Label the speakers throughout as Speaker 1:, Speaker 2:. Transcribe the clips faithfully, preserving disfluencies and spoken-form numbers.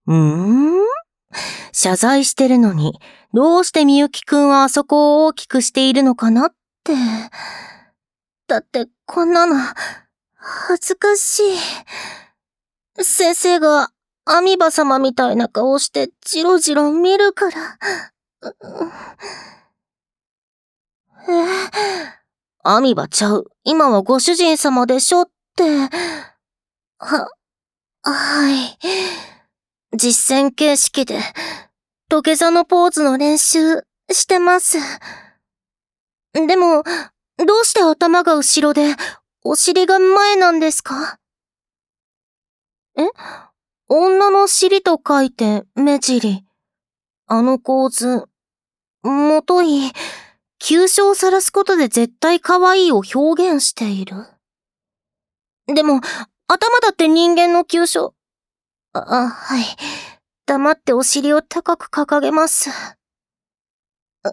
Speaker 1: うーん謝罪してるのに、どうしてみゆきくんはあそこを大きくしているのかなって。だって、こんなの、恥ずかしい。先生が、アミバ様みたいな顔してジロジロ見るから。え、アミバちゃう。今はご主人様でしょって。は、はい。実践形式で、土下座のポーズの練習してます。でも、どうして頭が後ろで、お尻が前なんですか？え？女の尻と書いて、目尻。あの構図、もとい、急所を晒すことで絶対可愛いを表現している。でも、頭だって人間の急所。あ、あはい。黙ってお尻を高く掲げます。う、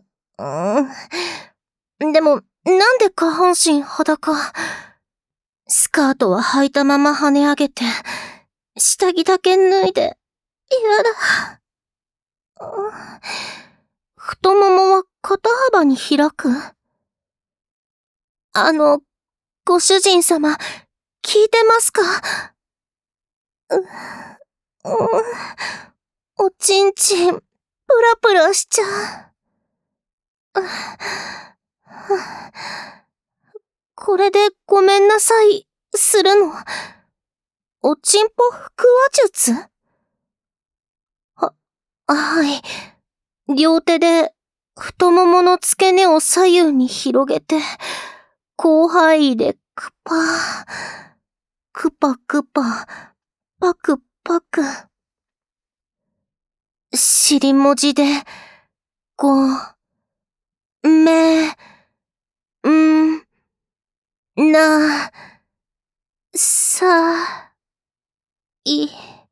Speaker 1: うん。でも、なんで下半身裸？スカートは履いたまま跳ね上げて、下着だけ脱いで、やだ。太ももは肩幅に開く？あの、ご主人様、聞いてますか？う、う、おちんちん、プラプラしちゃう。これでごめんなさい、するの？おちんぽ腹話術？は、はい。両手で太ももの付け根を左右に広げて、広範囲でクパー、クパクパ、パクパク。尻文字で、ご、め、ん、な、さ、い。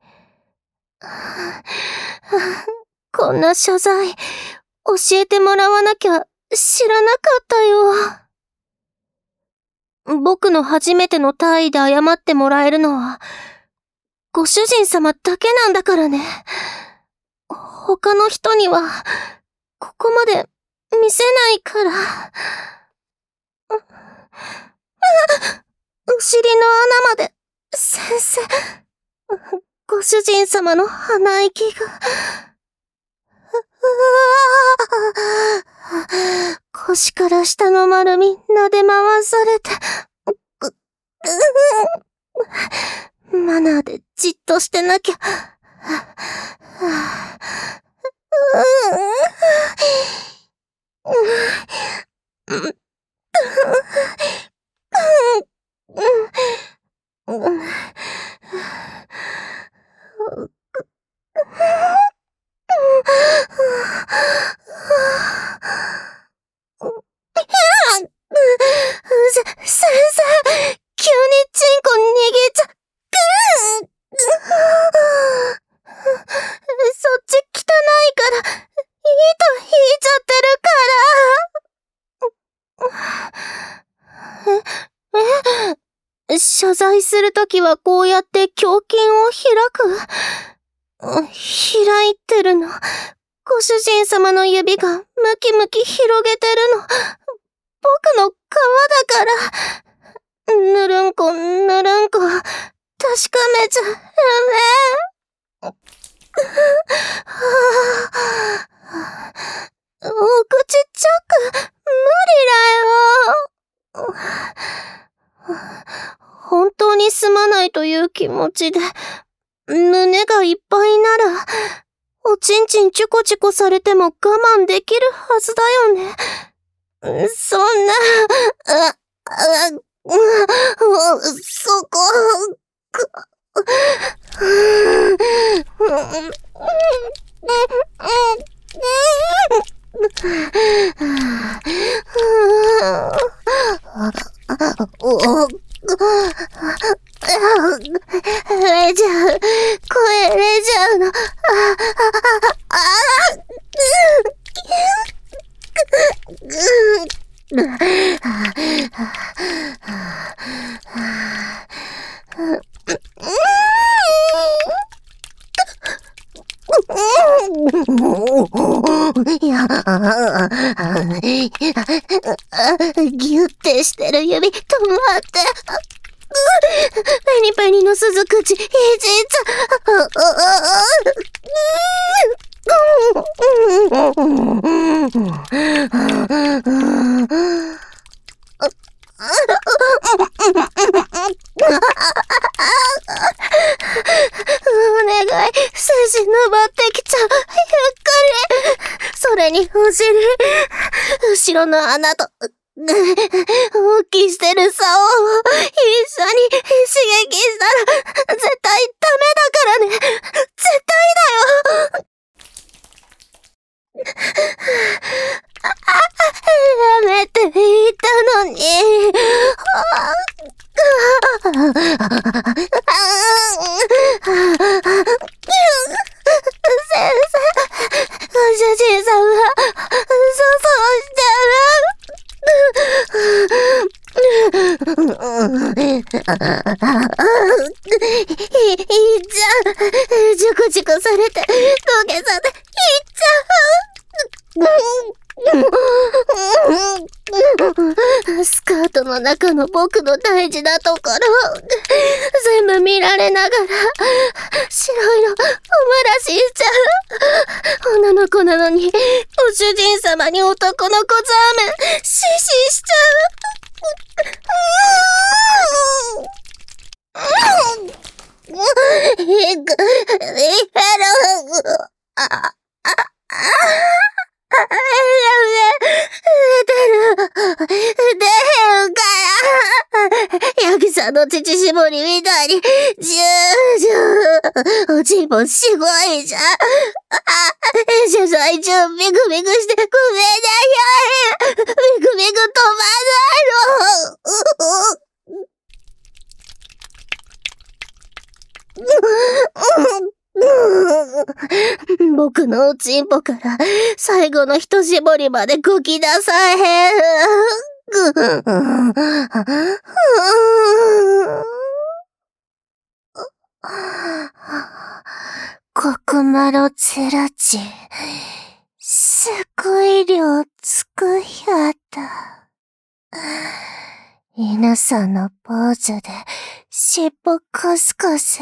Speaker 1: こんな謝罪、教えてもらわなきゃ知らなかったよ。僕の初めての体位で謝ってもらえるのは、ご主人様だけなんだからね。他の人には、ここまで見せないから。お尻の穴まで、先生。ご主人様の鼻息が。腰から下の丸み撫で回されて。マナーでじっとしてなきゃ。先生、急にチンコ握っちゃ、そっち汚いから、糸引いちゃってるから。え、え、謝罪するときはこうやって胸筋を開く？開いてるの。ご主人様の指がムキムキ広げてるの。僕の皮だから。ぬるんこ、ぬるんこ、確かめちゃダメ。お口チャック、無理だよ。本当にすまないという気持ちで、胸がいっぱいなら、おちんちんチュコチュコされても我慢できるはずだよね。そんな、あ、あ、う、そこ、く、れちゃう、声れちゃうの、あ、あ、あ、 いや、ギュってしてる指、止まって。ペニペニの鈴口、いじっちお願い、精神登ってきちゃう。ゆっくり。それにお尻、後ろの穴と、大きしてる竿を一緒に刺激したら絶対ダメだからね。絶対だよ。やめて言ったのに。先生、ご主人さんは嘘そうしてる。い、いっちゃん、ジュクジュクされて、土下座でいっちゃう。スカートの中の僕の大事なところ、全部見られながら、白いの、お漏らししちゃう。女の子なのに、ご主人様に男の子ザーメン、シシしちゃう。いく、いくろ、あ、あ、あ、出る、出るから。ヤギさんの乳搾りみたいに、ジュージュー。おちんもすごいじゃん。あ、取材中ビクビクしてごめんなさい。ビクビク止まないの。僕のおちんぽから最後の一絞りまでごきなさへん。コクマロツラチ、すごい量つくやった。犬さんのポーズで尻尾コスコス。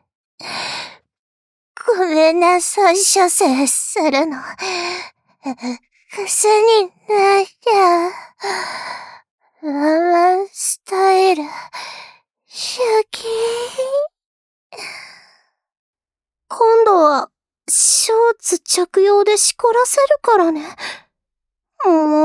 Speaker 1: ごめんなさい、射精するの。癖になりゃ。ワンワンスタイル、シャキー。今度は、ショーツ着用でしこらせるからね。もう。